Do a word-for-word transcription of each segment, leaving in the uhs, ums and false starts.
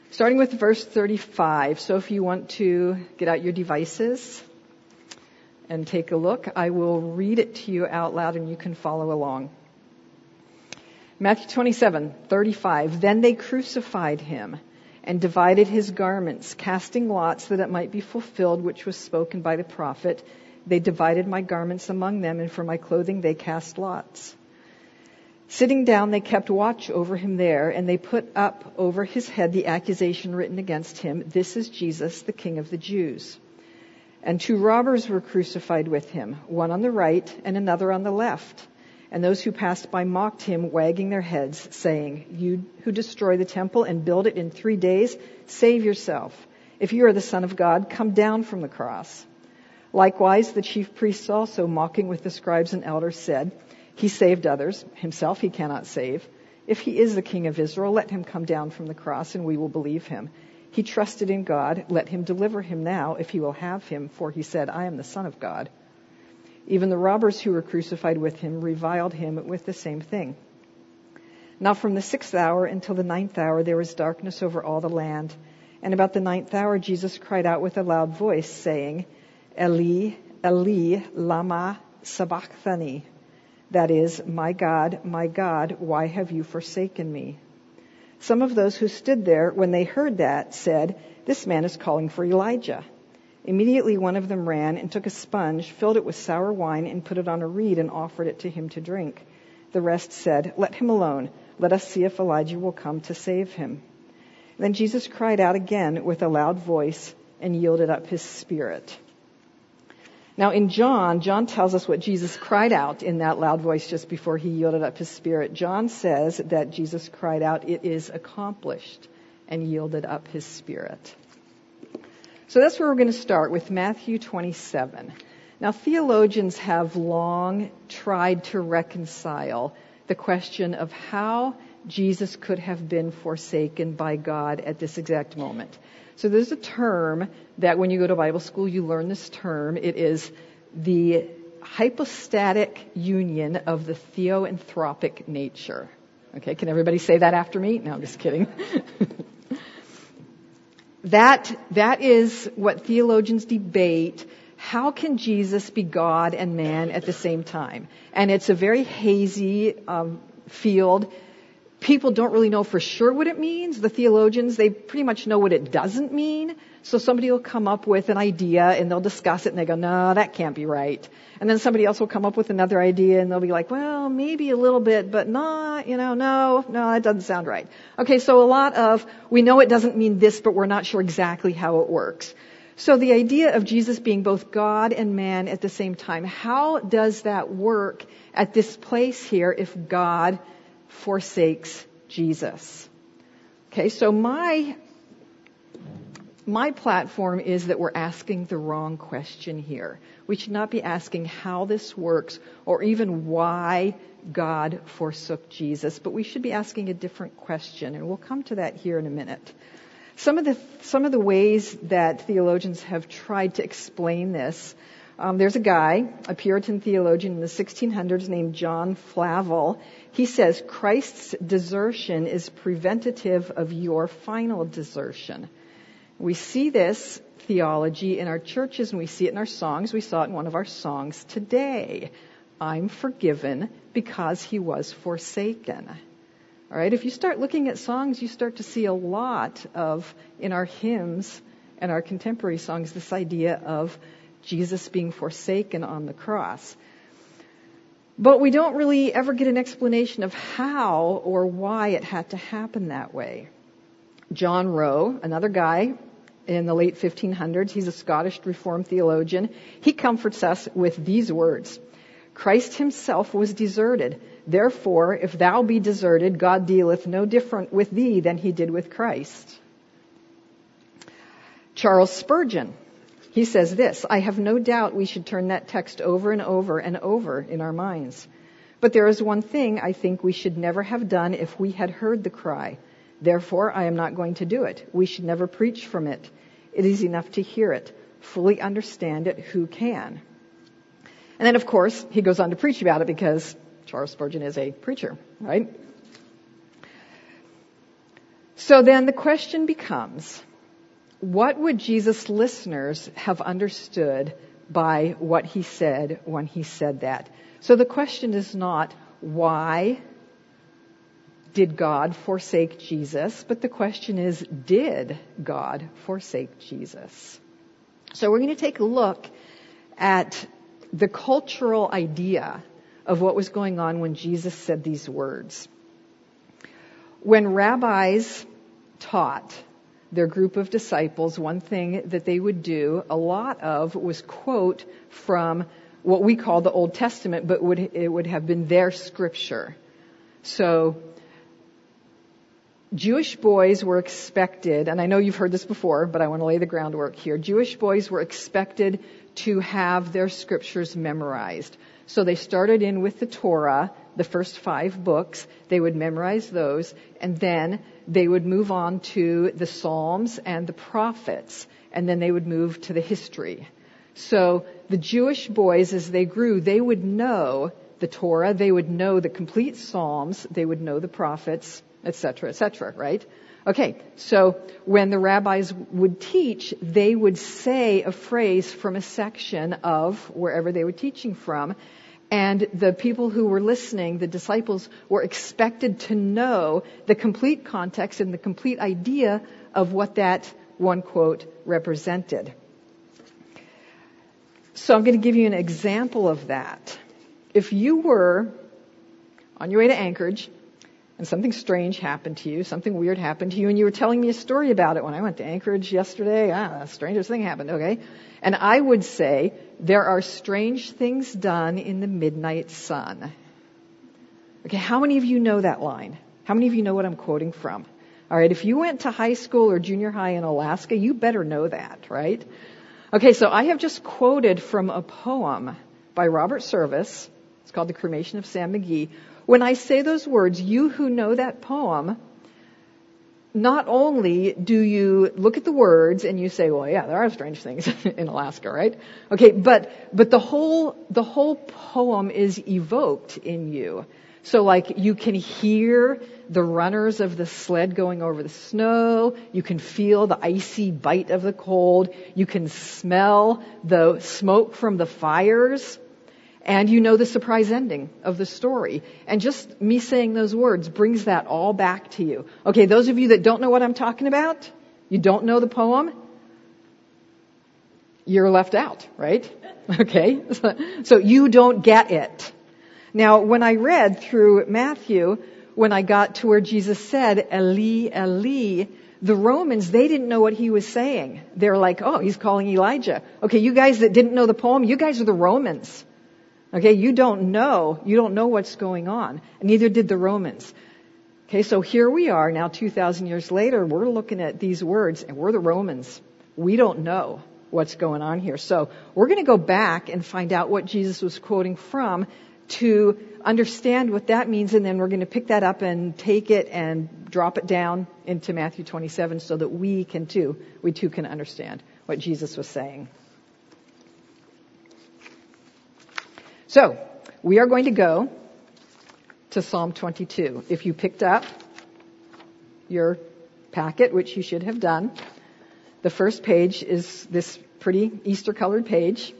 starting with verse thirty-five. So if you want to get out your devices and take a look, I will read it to you out loud and you can follow along. Matthew twenty-seven, thirty-five. Then they crucified him and divided his garments, casting lots that it might be fulfilled, which was spoken by the prophet. They divided my garments among them, and for my clothing they cast lots. Sitting down, they kept watch over him there, and they put up over his head the accusation written against him, "This is Jesus, the King of the Jews." And two robbers were crucified with him, one on the right and another on the left. And those who passed by mocked him, wagging their heads, saying, "You who destroy the temple and build it in three days, save yourself. If you are the Son of God, come down from the cross." Likewise, the chief priests also, mocking with the scribes and elders, said, "He saved others. Himself he cannot save. If he is the King of Israel, let him come down from the cross, and we will believe him. He trusted in God. Let him deliver him now, if he will have him, for he said, 'I am the Son of God.'" Even the robbers who were crucified with him reviled him with the same thing. Now from the sixth hour until the ninth hour there was darkness over all the land. And about the ninth hour Jesus cried out with a loud voice, saying, "Eli, Eli, lama sabachthani?" That is, "My God, my God, why have you forsaken me?" Some of those who stood there, when they heard that, said, "This man is calling for Elijah." Immediately one of them ran and took a sponge, filled it with sour wine, and put it on a reed and offered it to him to drink. The rest said, "Let him alone. Let us see if Elijah will come to save him." Then Jesus cried out again with a loud voice and yielded up his spirit. Now in John, John tells us what Jesus cried out in that loud voice just before he yielded up his spirit. John says that Jesus cried out, "It is accomplished," and yielded up his spirit. So that's where we're going to start, with Matthew twenty-seven. Now theologians have long tried to reconcile the question of how Jesus could have been forsaken by God at this exact moment. So there's a term that when you go to Bible school, you learn this term. It is the hypostatic union of the theoanthropic nature. Okay, can everybody say that after me? No, I'm just kidding. that, that is what theologians debate. How can Jesus be God and man at the same time? And it's a very hazy um, field. People don't really know for sure what it means. The theologians, they pretty much know what it doesn't mean. So somebody will come up with an idea and they'll discuss it and they go, "No, that can't be right." And then somebody else will come up with another idea and they'll be like, "Well, maybe a little bit, but not, you know, no, no, that doesn't sound right." Okay, so a lot of, we know it doesn't mean this, but we're not sure exactly how it works. So the idea of Jesus being both God and man at the same time, how does that work at this place here if God forsakes Jesus? Okay, so my my platform is that we're asking the wrong question here. We should not be asking how this works or even why God forsook Jesus, but we should be asking a different question, and we'll come to that here in a minute. Some of the some of the ways that theologians have tried to explain this. Um, there's a guy, a Puritan theologian in the sixteen hundreds named John Flavel. He says, "Christ's desertion is preventative of your final desertion." We see this theology in our churches and we see it in our songs. We saw it in one of our songs today. "I'm forgiven because he was forsaken." All right, if you start looking at songs, you start to see a lot of, in our hymns and our contemporary songs, this idea of Jesus being forsaken on the cross. But we don't really ever get an explanation of how or why it had to happen that way. John Rowe, another guy in the late fifteen hundreds, he's a Scottish Reformed theologian. He comforts us with these words: "Christ himself was deserted. Therefore, if thou be deserted, God dealeth no different with thee than he did with Christ." Charles Spurgeon, he says this: "I have no doubt we should turn that text over and over and over in our minds. But there is one thing I think we should never have done if we had heard the cry. Therefore, I am not going to do it. We should never preach from it. It is enough to hear it. Fully understand it, who can?" And then, of course, he goes on to preach about it because Charles Spurgeon is a preacher, right? So then the question becomes, what would Jesus' listeners have understood by what he said when he said that? So the question is not, why did God forsake Jesus? But the question is, did God forsake Jesus? So we're going to take a look at the cultural idea of what was going on when Jesus said these words. When rabbis taught their group of disciples, one thing that they would do a lot of was quote from what we call the Old Testament, but would it would have been their scripture. So Jewish boys were expected, and I know you've heard this before, but I want to lay the groundwork here. Jewish boys were expected to have their scriptures memorized. So they started in with the Torah, the first five books. They would memorize those, and then they would move on to the Psalms and the prophets, and then they would move to the history. So the Jewish boys, as they grew, they would know the Torah, they would know the complete Psalms, they would know the prophets, et cetera, et cetera, right? Okay, so when the rabbis would teach, they would say a phrase from a section of wherever they were teaching from, and the people who were listening, the disciples, were expected to know the complete context and the complete idea of what that one quote represented. So I'm going to give you an example of that. If you were on your way to Anchorage, and something strange happened to you, something weird happened to you, and you were telling me a story about it. When I went to Anchorage yesterday, ah, the strangest thing happened, okay? And I would say, there are strange things done in the midnight sun. Okay, how many of you know that line? How many of you know what I'm quoting from? All right, if you went to high school or junior high in Alaska, you better know that, right? Okay, so I have just quoted from a poem by Robert Service. It's called The Cremation of Sam McGee. When I say those words, you who know that poem, not only do you look at the words and you say, well, yeah, there are strange things in Alaska, right? Okay, but but the whole the whole poem is evoked in you. So like you can hear the runners of the sled going over the snow, you can feel the icy bite of the cold, you can smell the smoke from the fires. And you know the surprise ending of the story. And just me saying those words brings that all back to you. Okay, those of you that don't know what I'm talking about, you don't know the poem, you're left out, right? Okay, so you don't get it. Now, when I read through Matthew, when I got to where Jesus said, Eli, Eli, the Romans, they didn't know what he was saying. They're like, oh, he's calling Elijah. Okay, you guys that didn't know the poem, you guys are the Romans. Okay, you don't know, you don't know what's going on. And neither did the Romans. Okay, so here we are now two thousand years later, we're looking at these words and we're the Romans. We don't know what's going on here. So we're going to go back and find out what Jesus was quoting from to understand what that means, and then we're going to pick that up and take it and drop it down into Matthew twenty-seven so that we can too, we too can understand what Jesus was saying. So, we are going to go to Psalm twenty-two. If you picked up your packet, which you should have done, the first page is this pretty Easter-colored page.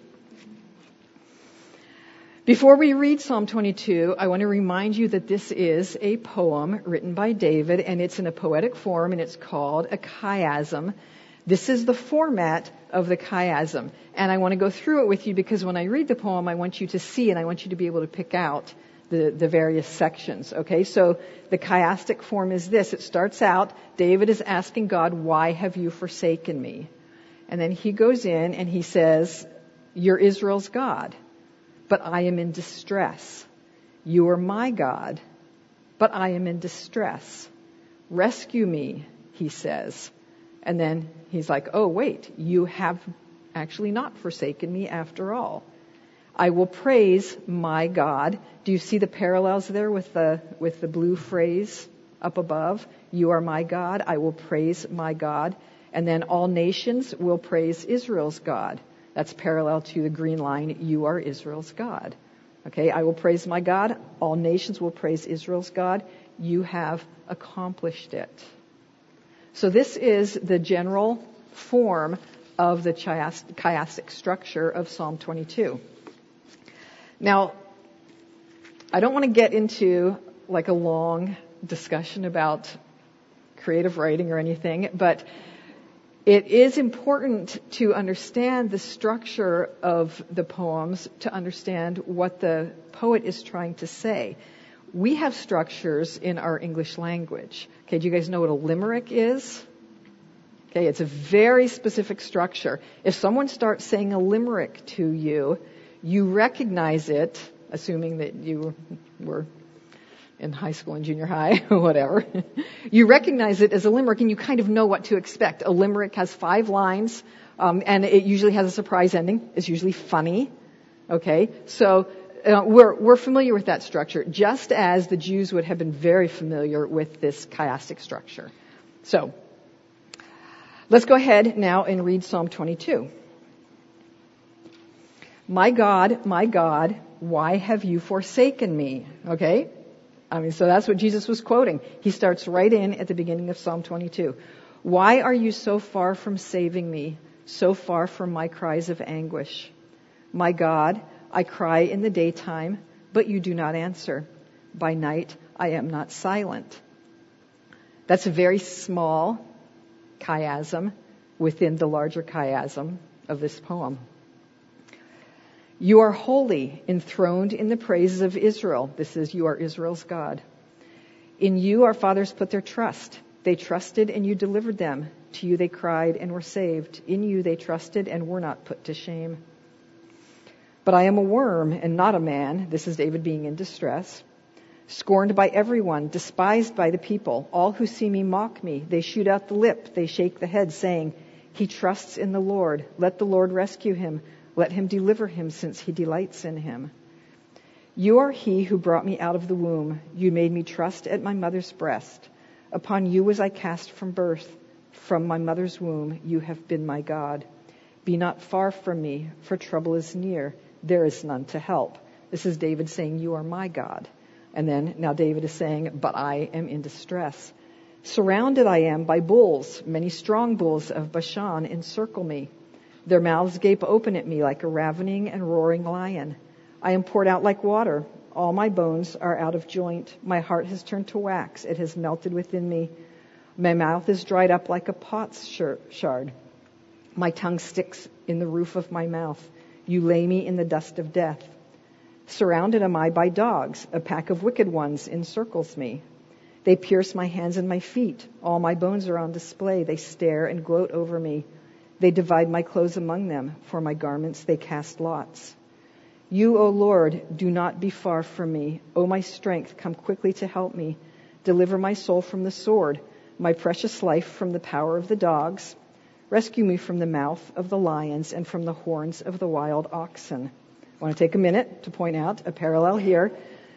Before we read Psalm twenty-two, I want to remind you that this is a poem written by David, and it's in a poetic form, and it's called a chiasm. This is the format of the chiasm. And I want to go through it with you because when I read the poem, I want you to see and I want you to be able to pick out the, the various sections. Okay, so the chiastic form is this. It starts out, David is asking God, why have you forsaken me? And then he goes in and he says, you're Israel's God, but I am in distress. You are my God, but I am in distress. Rescue me, he says. And then he's like, oh, wait, you have actually not forsaken me after all. I will praise my God. Do you see the parallels there with the with the blue phrase up above? You are my God. I will praise my God. And then all nations will praise Israel's God. That's parallel to the green line. You are Israel's God. Okay, I will praise my God. All nations will praise Israel's God. You have accomplished it. So this is the general form of the chiastic structure of Psalm twenty-two. Now, I don't want to get into like a long discussion about creative writing or anything, but it is important to understand the structure of the poems to understand what the poet is trying to say. We have structures in our English language. Okay, do you guys know what a limerick is? Okay, it's a very specific structure. If someone starts saying a limerick to you, you recognize it, assuming that you were in high school and junior high, or whatever. You recognize it as a limerick and you kind of know what to expect. A limerick has five lines, um, and it usually has a surprise ending. It's usually funny. Okay, so uh, we're, we're familiar with that structure, just as the Jews would have been very familiar with this chiastic structure. So, let's go ahead now and read Psalm twenty-two. My God, my God, why have you forsaken me? Okay? I mean, so that's what Jesus was quoting. He starts right in at the beginning of Psalm twenty-two. Why are you so far from saving me, so far from my cries of anguish? My God, I cry in the daytime, but you do not answer. By night, I am not silent. That's a very small chiasm within the larger chiasm of this poem. You are holy, enthroned in the praises of Israel. This is, you are Israel's God. In you our fathers put their trust. They trusted and you delivered them. To you they cried and were saved. In you they trusted and were not put to shame. But I am a worm and not a man. This is David being in distress. Scorned by everyone, despised by the people. All who see me mock me. They shoot out the lip. They shake the head, saying, he trusts in the Lord. Let the Lord rescue him. Let him deliver him, since he delights in him. You are he who brought me out of the womb. You made me trust at my mother's breast. Upon you was I cast from birth. From my mother's womb you have been my God. Be not far from me, for trouble is near. There is none to help. This is David saying, you are my God. And then now David is saying, but I am in distress. Surrounded I am by bulls. Many strong bulls of Bashan encircle me. Their mouths gape open at me like a ravening and roaring lion. I am poured out like water. All my bones are out of joint. My heart has turned to wax. It has melted within me. My mouth is dried up like a pot's shard. My tongue sticks in the roof of my mouth. You lay me in the dust of death. Surrounded am I by dogs. A pack of wicked ones encircles me. They pierce my hands and my feet. All my bones are on display. They stare and gloat over me. They divide my clothes among them. For my garments they cast lots. You, O Lord, do not be far from me. O my strength, come quickly to help me. Deliver my soul from the sword, my precious life from the power of the dogs. Rescue me from the mouth of the lions and from the horns of the wild oxen. I want to take a minute to point out a parallel here.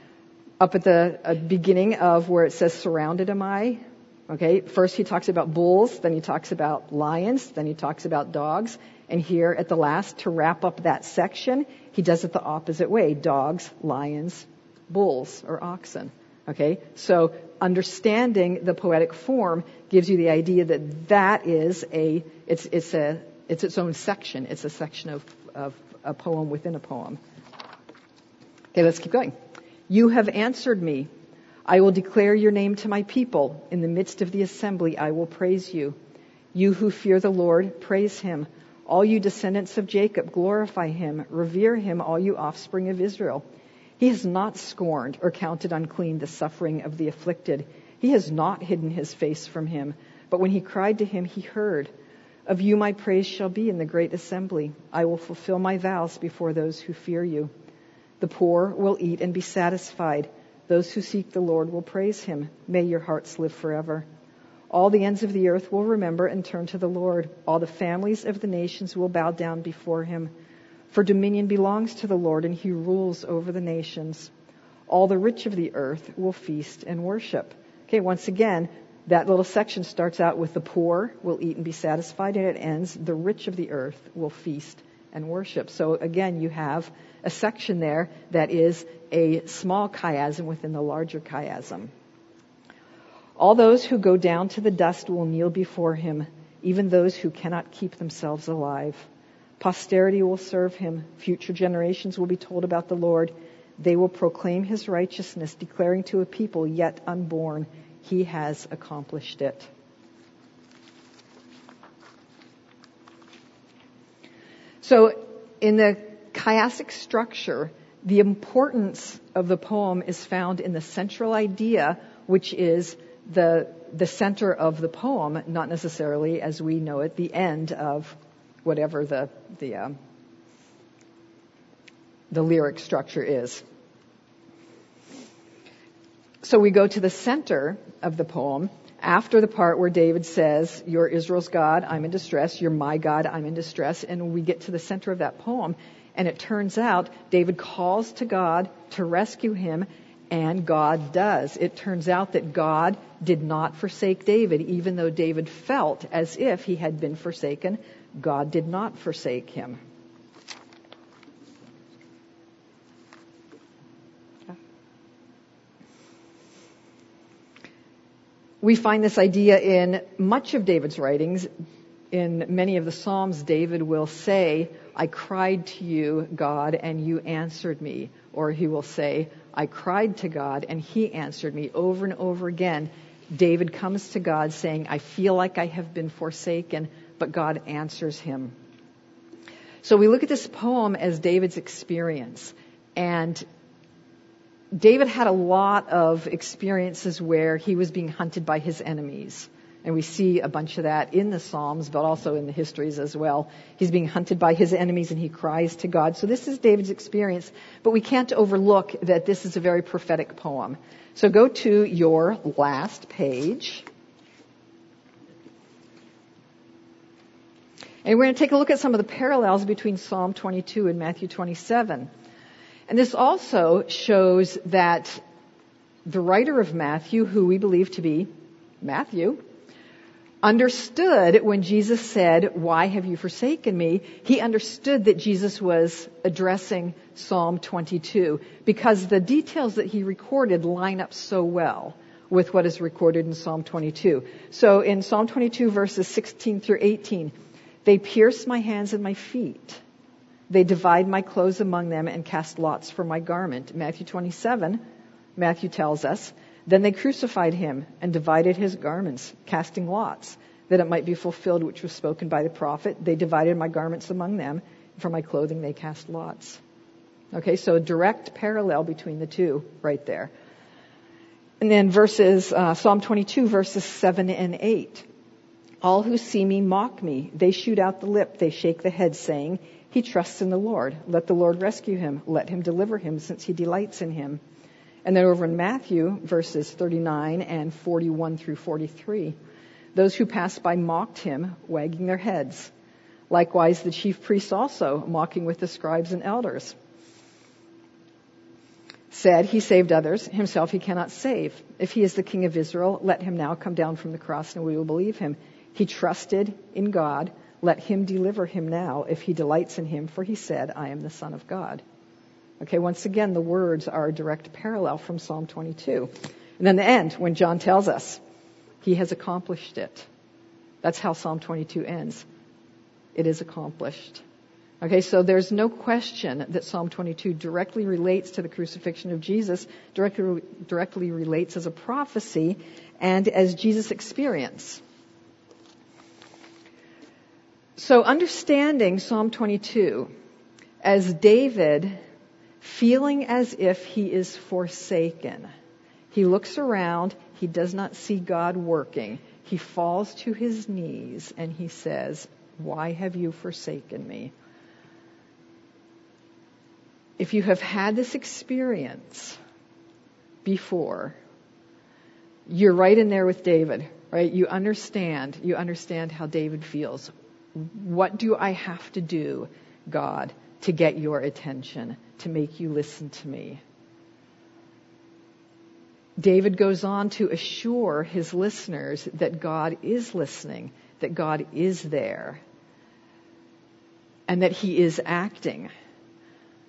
Up at the uh, beginning of where it says, surrounded am I. Okay, first he talks about bulls, then he talks about lions, then he talks about dogs. And here at the last, to wrap up that section, he does it the opposite way. Dogs, lions, bulls, or oxen. Okay, so understanding the poetic form gives you the idea that that is a, it's, it's a, it's its own section. It's a section of, of a poem within a poem. Okay, let's keep going. You have answered me. I will declare your name to my people. In the midst of the assembly, I will praise you. You who fear the Lord, praise him. All you descendants of Jacob, glorify him. Revere him, all you offspring of Israel. He has not scorned or counted unclean the suffering of the afflicted. He has not hidden his face from him. But when he cried to him, he heard. Of you my praise shall be in the great assembly. I will fulfill my vows before those who fear you. The poor will eat and be satisfied. Those who seek the Lord will praise him. May your hearts live forever. All the ends of the earth will remember and turn to the Lord. All the families of the nations will bow down before him. For dominion belongs to the Lord, and he rules over the nations. All the rich of the earth will feast and worship. Okay, once again, that little section starts out with the poor will eat and be satisfied, and it ends, the rich of the earth will feast and worship. So again, you have a section there that is a small chiasm within the larger chiasm. All those who go down to the dust will kneel before him, even those who cannot keep themselves alive. Posterity will serve him. Future generations will be told about the Lord. They will proclaim his righteousness, declaring to a people yet unborn, he has accomplished it. So in the chiastic structure, the importance of the poem is found in the central idea, which is the the center of the poem, not necessarily, as we know it, the end of whatever the the um, the lyric structure is. So we go to the center of the poem after the part where David says, "You're Israel's God, I'm in distress. You're my God, I'm in distress." And we get to the center of that poem, and it turns out David calls to God to rescue him, and God does. It turns out that God did not forsake David, even though David felt as if he had been forsaken. God did not forsake him. We find this idea in much of David's writings. In many of the Psalms, David will say, "I cried to you, God, and you answered me." Or he will say, "I cried to God, and he answered me." Over and over again, David comes to God saying, "I feel like I have been forsaken," but God answers him. So we look at this poem as David's experience. And David had a lot of experiences where he was being hunted by his enemies. And we see a bunch of that in the Psalms, but also in the histories as well. He's being hunted by his enemies and he cries to God. So this is David's experience, but we can't overlook that this is a very prophetic poem. So go to your last page. And we're going to take a look at some of the parallels between Psalm twenty-two and Matthew twenty-seven. And this also shows that the writer of Matthew, who we believe to be Matthew, understood when Jesus said, "Why have you forsaken me?" He understood that Jesus was addressing Psalm twenty-two because the details that he recorded line up so well with what is recorded in Psalm twenty-two. So in Psalm twenty-two, verses sixteen through eighteen, "They pierce my hands and my feet. They divide my clothes among them and cast lots for my garment." Matthew twenty-seven, Matthew tells us, "Then they crucified him and divided his garments, casting lots, that it might be fulfilled which was spoken by the prophet. They divided my garments among them. For my clothing they cast lots." Okay, so a direct parallel between the two right there. And then verses, uh, Psalm twenty-two, verses seven and eight. "All who see me mock me. They shoot out the lip. They shake the head, saying, 'He trusts in the Lord. Let the Lord rescue him. Let him deliver him, since he delights in him.'" And then over in Matthew, verses thirty-nine and forty-one through forty-three, "Those who passed by mocked him, wagging their heads. Likewise the chief priests also, mocking with the scribes and elders, said, 'He saved others, himself he cannot save. If he is the King of Israel, let him now come down from the cross and we will believe him. He trusted in God. Let him deliver him now, if he delights in him, for he said, I am the Son of God.'" Okay, once again, the words are a direct parallel from Psalm twenty-two. And then the end, when John tells us, he has accomplished it. That's how Psalm twenty-two ends. It is accomplished. Okay, so there's no question that Psalm twenty-two directly relates to the crucifixion of Jesus, directly, directly relates as a prophecy and as Jesus' experience. So understanding Psalm twenty-two as David feeling as if he is forsaken. He looks around, he does not see God working. He falls to his knees and he says, "Why have you forsaken me?" If you have had this experience before, you're right in there with David, right? You understand, you understand how David feels. What do I have to do, God, to get your attention, to make you listen to me? David goes on to assure his listeners that God is listening, that God is there, and that he is acting.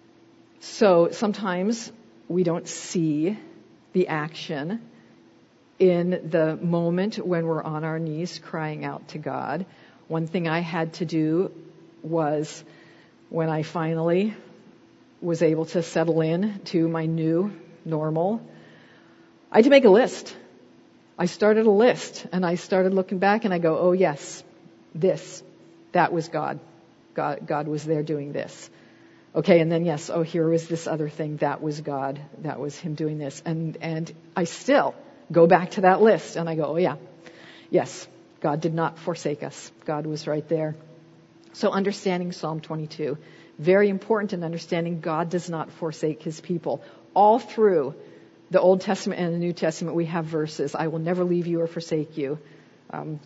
So sometimes we don't see the action, in the moment when we're on our knees crying out to God. One thing I had to do was, when I finally was able to settle in to my new normal, I had to make a list. I started a list, and I started looking back, and I go, oh yes, this, that was God. God, God was there doing this. Okay, and then yes, oh, here was this other thing. That was God. That was Him doing this. And and I still go back to that list, and I go, oh yeah, yes, God did not forsake us. God was right there. So understanding Psalm twenty-two, very important in understanding God does not forsake His people. All through the Old Testament and the New Testament, we have verses, I will never leave you or forsake you. Um,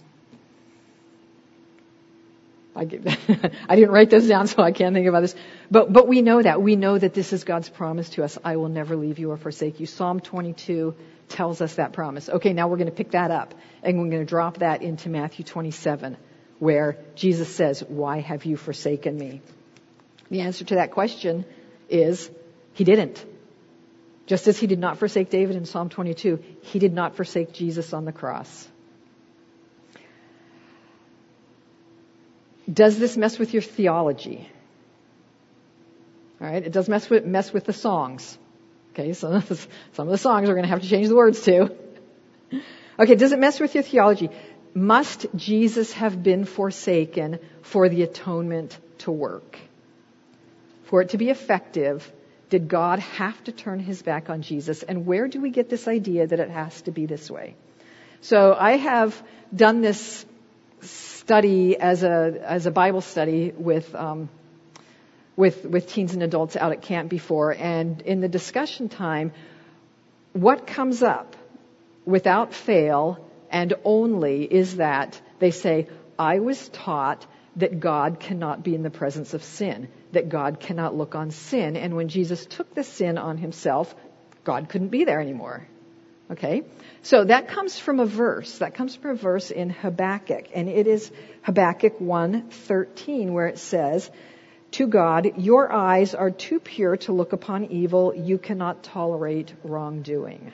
I, I didn't write those down, so I can't think about this. But but we know that. We know that this is God's promise to us. I will never leave you or forsake you. Psalm twenty-two tells us that promise. Okay, now we're going to pick that up, and we're going to drop that into Matthew twenty-seven, where Jesus says, why have you forsaken me? The answer to that question is, He didn't. Just as He did not forsake David in Psalm twenty-two, He did not forsake Jesus on the cross. Does this mess with your theology? All right, it does mess with mess with the songs. Okay, so some of the songs we're going to have to change the words to. Okay, does it mess with your theology? Must Jesus have been forsaken for the atonement to work? For it to be effective, did God have to turn His back on Jesus? And where do we get this idea that it has to be this way? So I have done this study as a as a Bible study with um, with with teens and adults out at camp before, and in the discussion time, what comes up without fail and only is that they say, I was taught that God cannot be in the presence of sin, that God cannot look on sin, and when Jesus took the sin on Himself, God couldn't be there anymore. Okay? So that comes from a verse. That comes from a verse in Habakkuk. And it is Habakkuk one thirteen, where it says, to God, your eyes are too pure to look upon evil. You cannot tolerate wrongdoing.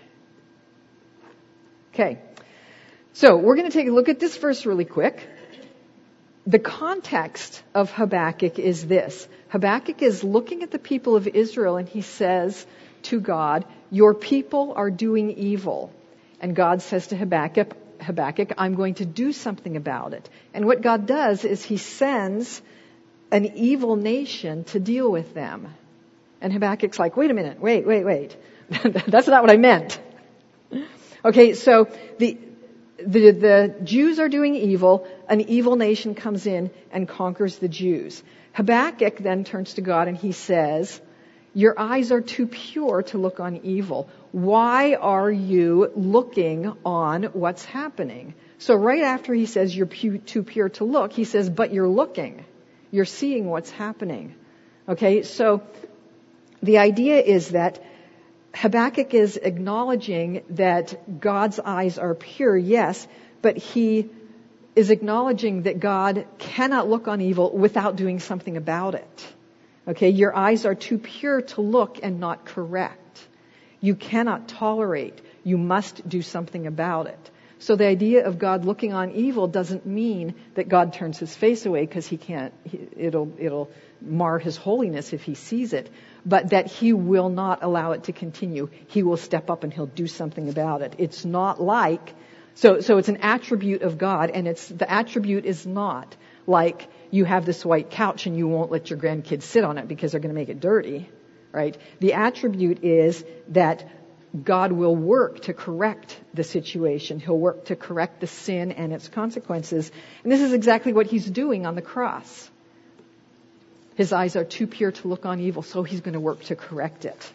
Okay. So we're going to take a look at this verse really quick. The context of Habakkuk is this. Habakkuk is looking at the people of Israel, and he says to God, your people are doing evil. And God says to Habakkuk, Habakkuk, I'm going to do something about it. And what God does is He sends an evil nation to deal with them. And Habakkuk's like, wait a minute, wait, wait, wait. That's not what I meant. Okay, so the, the, the Jews are doing evil. An evil nation comes in and conquers the Jews. Habakkuk then turns to God and he says, your eyes are too pure to look on evil. Why are you looking on what's happening? So right after he says you're pu- too pure to look, he says, but you're looking. You're seeing what's happening. Okay, so the idea is that Habakkuk is acknowledging that God's eyes are pure, yes, but he is acknowledging that God cannot look on evil without doing something about it. Okay, your eyes are too pure to look and not correct. You cannot tolerate. You must do something about it. So the idea of God looking on evil doesn't mean that God turns His face away because He can't, he, it'll, it'll mar His holiness if He sees it, but that He will not allow it to continue. He will step up and He'll do something about it. It's not like, so, so it's an attribute of God, and it's, the attribute is not like you have this white couch and you won't let your grandkids sit on it because they're going to make it dirty, right? The attribute is that God will work to correct the situation. He'll work to correct the sin and its consequences. And this is exactly what He's doing on the cross. His eyes are too pure to look on evil, so He's going to work to correct it.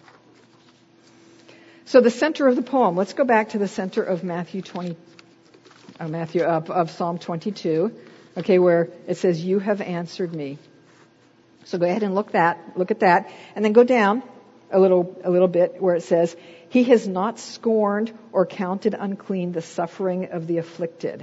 So the center of the poem, let's go back to the center of Matthew twenty, uh, Matthew uh, of Psalm twenty-two. Okay, where it says, you have answered me. So go ahead and look that, look at that, and then go down a little, a little bit where it says, He has not scorned or counted unclean the suffering of the afflicted.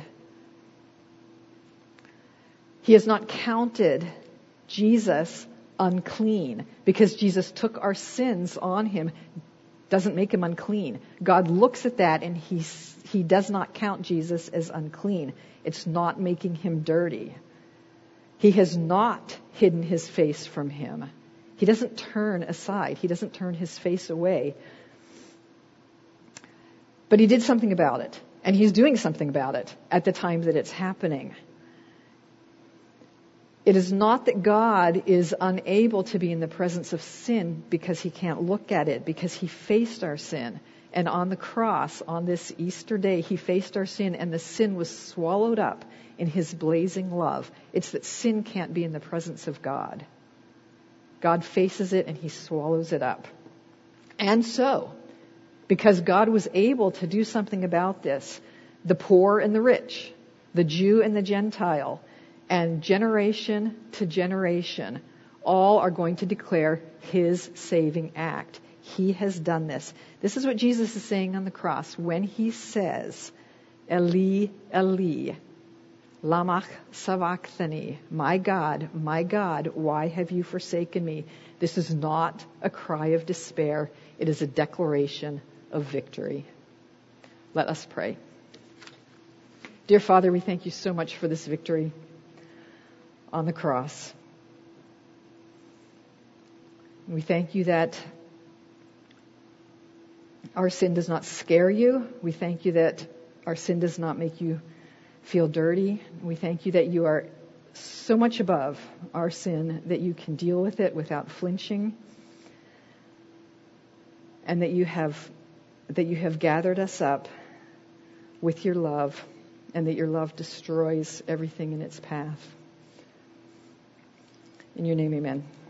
He has not counted Jesus unclean because Jesus took our sins on Him. Doesn't make Him unclean. God looks at that and He, He does not count Jesus as unclean. It's not making him dirty. He has not hidden his face from him. He doesn't turn aside. He doesn't turn his face away. But he did something about it. And he's doing something about it at the time that it's happening. It is not that God is unable to be in the presence of sin because he can't look at it, because he faced our sin. And on the cross, on this Easter day, he faced our sin, and the sin was swallowed up in his blazing love. It's that sin can't be in the presence of God. God faces it and he swallows it up. And so, because God was able to do something about this, the poor and the rich, the Jew and the Gentile, and generation to generation, all are going to declare his saving act. He has done this. This is what Jesus is saying on the cross when he says, Eli, Eli, lama sabachthani, my God, my God, why have you forsaken me? This is not a cry of despair. It is a declaration of victory. Let us pray. Dear Father, we thank you so much for this victory on the cross. We thank you that our sin does not scare you. We thank you that our sin does not make you feel dirty. We thank you that you are so much above our sin that you can deal with it without flinching, and that you have that you have gathered us up with your love, and that your love destroys everything in its path. In your name, amen.